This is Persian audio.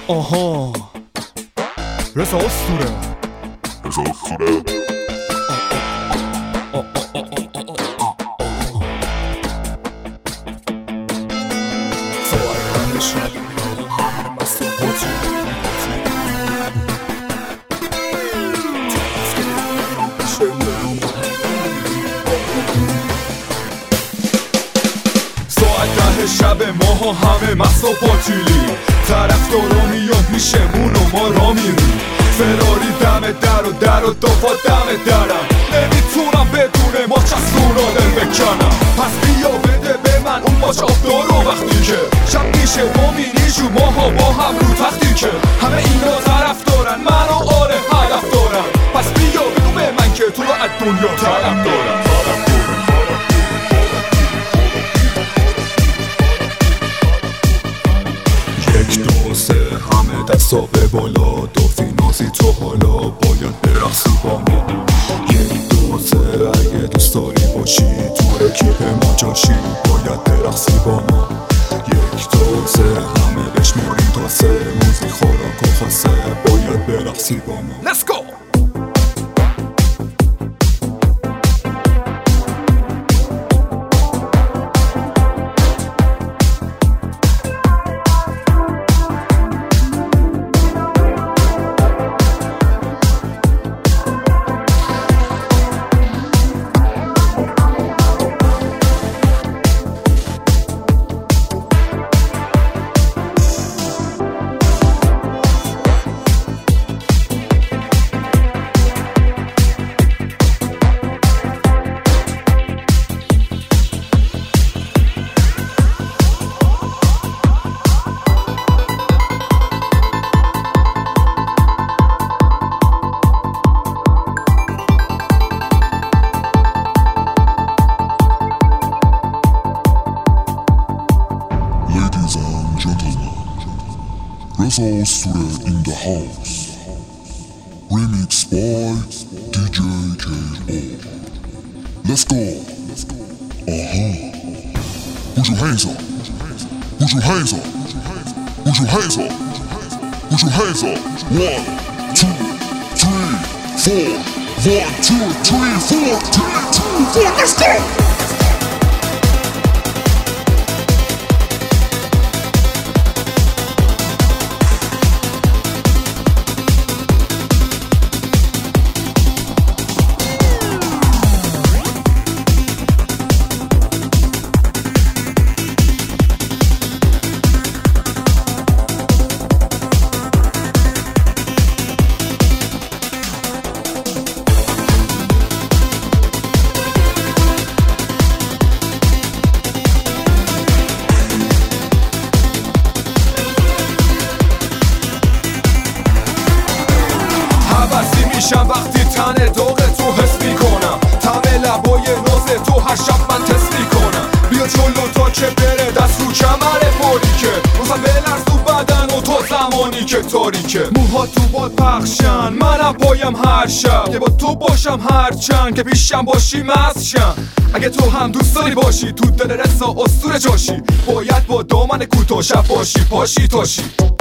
آها رضا اسطوره شب ماها همه مست و پاتیلی طرفدارا میان پیشمون و ما را میریم فراری دم در و دافا دم درم نمیتونم بدون ما چسبونا دل بکنم پس بیا بده به من اون ماچ آبدارو وقتی که شب میشه ما میریشو ماها با هم رو تختی که همه اینا طرف دارن منو آره هدف دارن پس بیا بگو به من که تو رو از دنیا طرف دارم یک دو سه همه دستا به بالا دافی نازی تو حالا باید برقصی با ما یک دو سه اگه دوست داری باشی تو اکیپ ما جاشی باید برقصی با ما یک دو سه همه بشماریم تا سه موزی خوراک و خاصه باید برقصی با ما Let's go! Reza Osture in the house. Remix by DJ K.O. Let's go. Put your hands up. Put your hands up. Put your hands up. Put your hands up. 1, 2, 3, 4. 1, 2, 3, 4. 3, 2, 4. Let's go. میشم وقتی تن داغ تو حس میکنم طعم لبای ناز تو هر شب من تست میکنم بیا جلو تا که بره دست رو کمر باریکه روزم بلرز تو بدن و تو زمانی که تاریکه موها تو باد پخشن منم پایم هر شب که با تو باشم هر چند که پیشم باشی مست شم اگه تو هم دوست داری باشی تو دل رضا اسطوره جاشی باید با دامن کوتاه شب باشی پاشی تاشی